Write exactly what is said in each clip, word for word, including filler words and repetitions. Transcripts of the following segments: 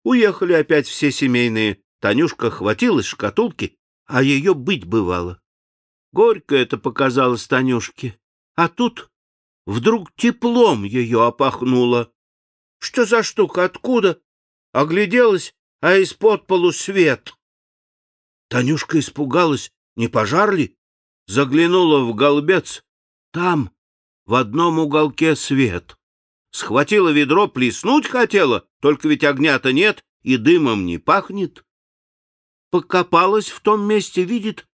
Уехали опять все семейные. Танюшка хватилась шкатулки, а ее быть бывало. Горько это показалось Танюшке. А тут вдруг теплом ее опахнуло. Что за штука, откуда? Огляделась, а из-под полу свет. Танюшка испугалась, не пожар ли? Заглянула в голбец. Там в одном уголке свет. Схватила ведро, плеснуть хотела, только ведь огня-то нет и дымом не пахнет. Покопалась в том месте, видит,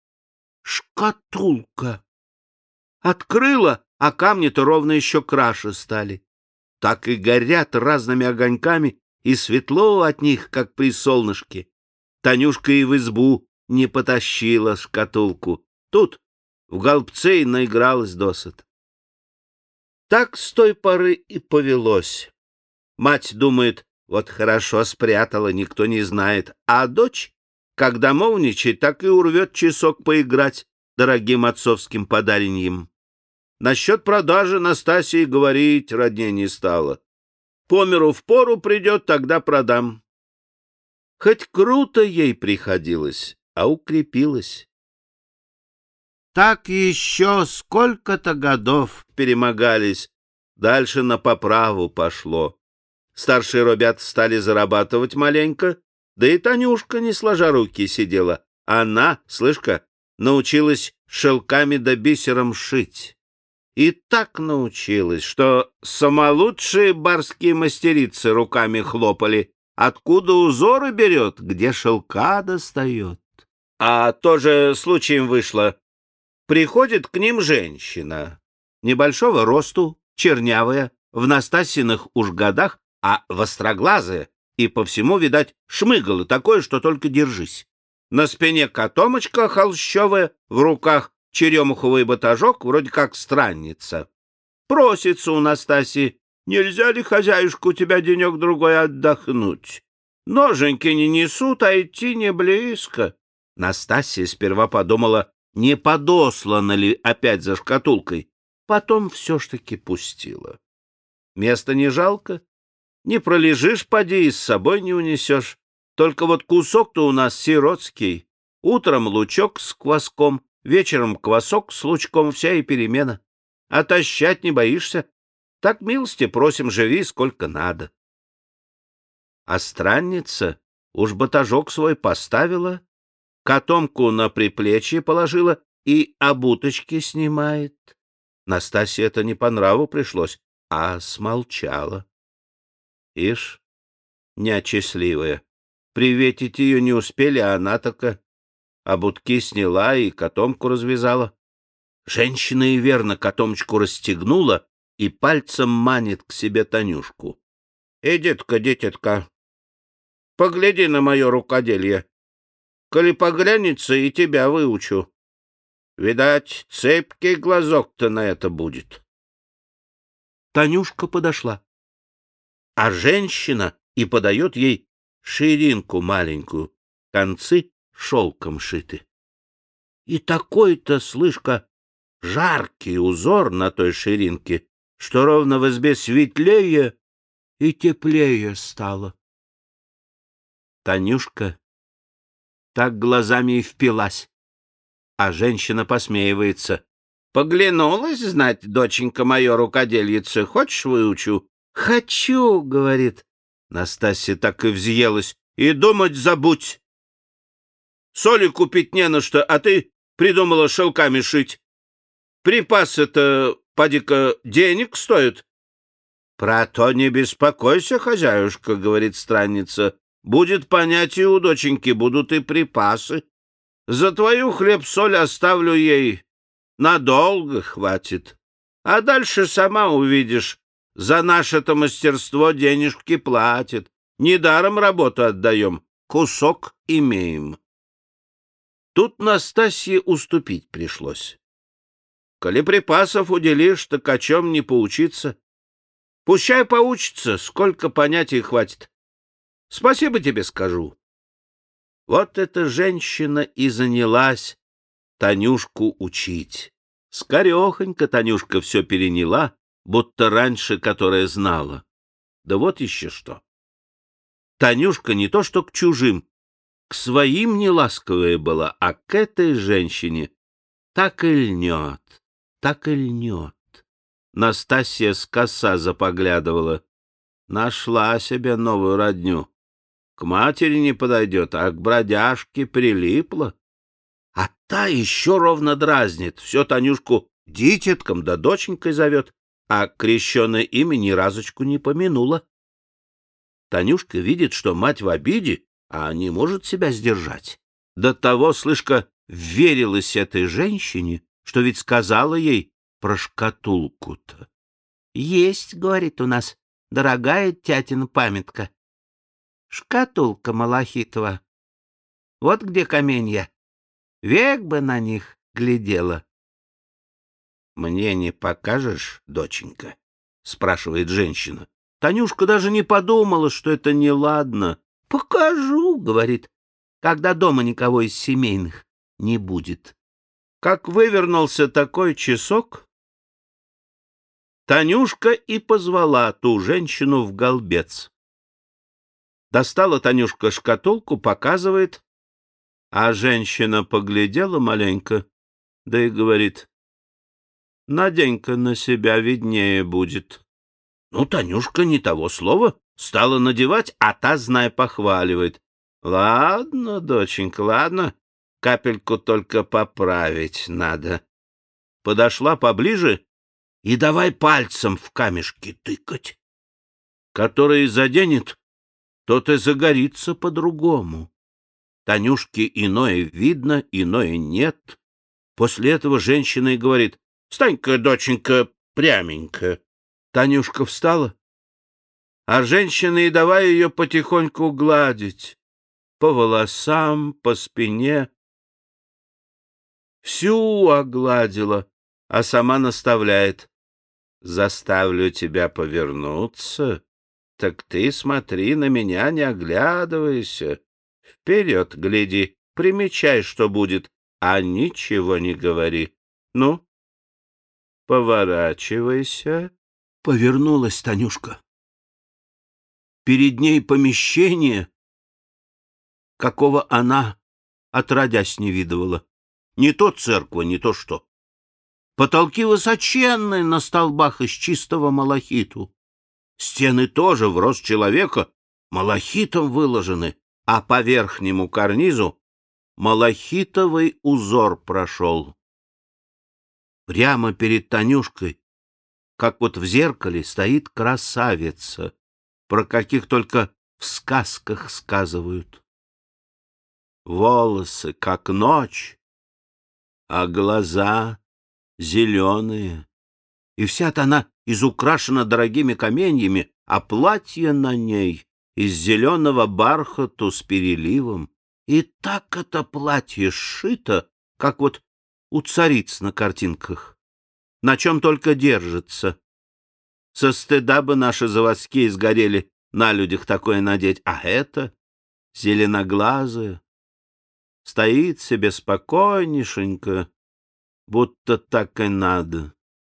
шкатулка. Открыла, а камни-то ровно еще краше стали. Так и горят разными огоньками, и светло от них, как при солнышке. Танюшка и в избу не потащила шкатулку. Тут в голбце и наигралась досыта. Так с той поры и повелось. Мать думает, вот хорошо спрятала, никто не знает, а дочь, как домовничает, так и урвет часок поиграть дорогим отцовским подареньем. Насчет продажи Настасьи говорить роднее не стало. По миру в пору придет, тогда продам. Хоть круто ей приходилось, а укрепилась. Так еще сколько-то годов перемогались, дальше на поправу пошло. Старшие ребята стали зарабатывать маленько, да и Танюшка, не сложа руки, сидела. Она, слышь-ка, научилась шелками да бисером шить. И так научилась, что самолучшие барские мастерицы руками хлопали. Откуда узоры берет, где шелка достает. А тоже случаем вышло. Приходит к ним женщина, небольшого росту, чернявая, в Настасьиных уж годах, а востроглазая, и по всему, видать, шмыгало такое, что только держись. На спине котомочка холщовая, в руках черемуховый батажок, вроде как странница. Просится у Настасьи: нельзя ли, хозяюшка, у тебя денек-другой отдохнуть? Ноженьки не несут, а идти не близко. Настасья сперва подумала, не подослана ли опять за шкатулкой, потом все ж таки пустила. Места не жалко, не пролежишь, поди, и с собой не унесешь. Только вот кусок-то у нас сиротский. Утром лучок с кваском, вечером квасок с лучком, вся и перемена. Отощать не боишься? Так милости просим, живи сколько надо. А странница уж батажок свой поставила, котомку на приплечье положила и обуточки снимает. Настасье это не по нраву пришлось, а смолчала. Ишь, нячестливая, приветить ее не успели, а она така обутки сняла и котомку развязала. Женщина и верно котомочку расстегнула и пальцем манит к себе Танюшку. — Идитка, дитятка, погляди на мое рукоделье. Коли поглянется, и тебя выучу. Видать, цепкий глазок-то на это будет. Танюшка подошла, а женщина и подает ей ширинку маленькую, концы шелком шиты. И такой-то, слышка, жаркий узор на той ширинке, что ровно в избе светлее и теплее стало. Танюшка так глазами и впилась, а женщина посмеивается. — Поглянулась, знать, доченька моя рукодельица, хочешь выучу? — Хочу, — говорит. Настасья так и взъелась. — И думать забудь. Соли купить не на что, а ты придумала шелками шить. Припасы-то, поди-ка, денег стоят. — Про то не беспокойся, хозяюшка, — говорит странница. — Будет понятие у доченьки, будут и припасы. За твою хлеб-соль оставлю ей. Надолго хватит. А дальше сама увидишь. За наше-то мастерство денежки платят. Недаром работу отдаем. Кусок имеем. Тут Настасье уступить пришлось. Коли припасов уделишь, так о чем не поучиться. Пущай поучится, сколько понятий хватит. Спасибо тебе скажу. Вот эта женщина и занялась Танюшку учить. Скорехонько Танюшка все переняла, будто раньше которая знала. Да вот еще что. Танюшка не то что к чужим, к своим неласковая была, а к этой женщине так и льнет, так и льнет. Настасья с коса запоглядывала. Нашла себе новую родню. К матери не подойдет, а к бродяжке прилипла. А та еще ровно дразнит, все Танюшку дитятком да доченькой зовет, а крещеное имя ни разочку не помянула. Танюшка видит, что мать в обиде, а не может себя сдержать. До того, слышка, верилась этой женщине, что ведь сказала ей про шкатулку-то. «Есть, — говорит, — у нас дорогая тятина памятка. Шкатулка малахитова. Вот где каменья. Век бы на них глядела». «Мне не покажешь, доченька?» — спрашивает женщина. Танюшка даже не подумала, что это неладно. «Покажу, — говорит, — когда дома никого из семейных не будет». Как вывернулся такой часок, Танюшка и позвала ту женщину в голбец. Достала Танюшка шкатулку, показывает, а женщина поглядела маленько, да и говорит: «Надень-ка на себя, виднее будет». Ну, Танюшка не того слова стала надевать, а та, зная, похваливает. «Ладно, доченька, ладно, капельку только поправить надо». Подошла поближе и давай пальцем в камешки тыкать. Который заденет, тот и загорится по-другому. Танюшке иное видно, иное нет. После этого женщина и говорит: «Встань-ка, доченька, пряменько». Танюшка встала, а женщина и давай ее потихоньку гладить по волосам, по спине. Всю огладила, а сама наставляет: «Заставлю тебя повернуться, так ты смотри на меня, не оглядывайся. Вперед гляди, примечай, что будет, а ничего не говори. Ну, поворачивайся». Повернулась Танюшка. Перед ней помещение, какого она отродясь не видывала. Не то церковь, не то что. Потолки высоченные на столбах из чистого малахиту. Стены тоже в рост человека малахитом выложены, а по верхнему карнизу малахитовый узор прошел. Прямо перед Танюшкой, как вот в зеркале, стоит красавица, про каких только в сказках сказывают. Волосы, как ночь, а глаза зеленые. И вся-то она изукрашена дорогими каменьями, а платье на ней из зеленого бархату с переливом. И так это платье сшито, как вот у цариц на картинках. На чем только держится. Со стыда бы наши заводские сгорели на людях такое надеть, а это зеленоглазая стоит себе спокойнейшенько, будто так и надо.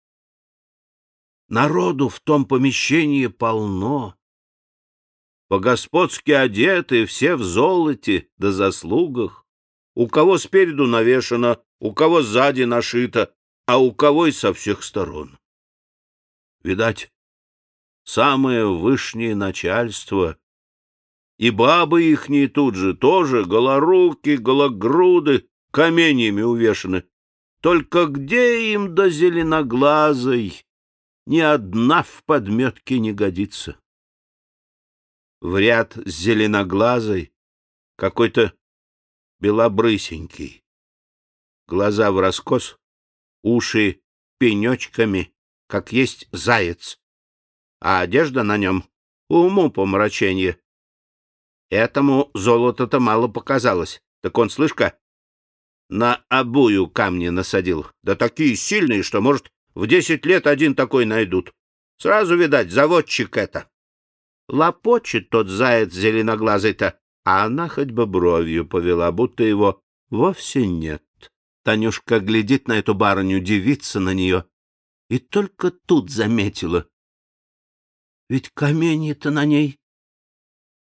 Народу в том помещении полно. По-господски одеты, все в золоте да заслугах. У кого спереду навешано, у кого сзади нашито, а у кого и со всех сторон. Видать, самое вышнее начальство. И бабы ихние тут же тоже голоруки, гологруды, каменьями увешаны. Только где им до зеленоглазой? Ни одна в подметке не годится. В ряд с зеленоглазой какой-то белобрысенький. Глаза враскос, уши пенечками, как есть заяц, а одежда на нем уму помраченье. Этому золото-то мало показалось, так он, слышь-ка, на обую камни насадил, да такие сильные, что, может, в десять лет один такой найдут. Сразу, видать, заводчик это. Лопочет тот заяц зеленоглазый-то, а она хоть бы бровью повела, будто его вовсе нет. Танюшка глядит на эту барыню, дивится на нее, и только тут заметила. Ведь каменья-то на ней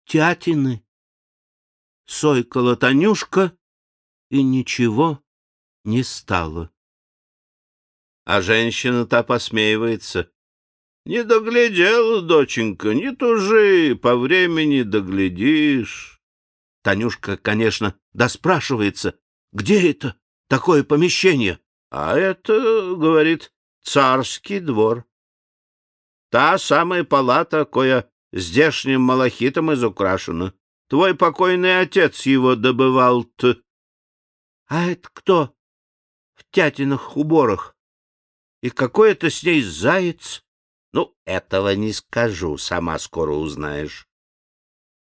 тятины. Сойкала Танюшка, и ничего не стало. А женщина-то посмеивается. Не доглядела, доченька, не тужи, по времени доглядишь. Танюшка, конечно, доспрашивается, где это такое помещение? А это, говорит, царский двор. Та самая палата, коя здешним малахитом изукрашена. Твой покойный отец его добывал-то. А это кто в тятиных уборах? И какой это с ней заяц? Ну, этого не скажу, сама скоро узнаешь.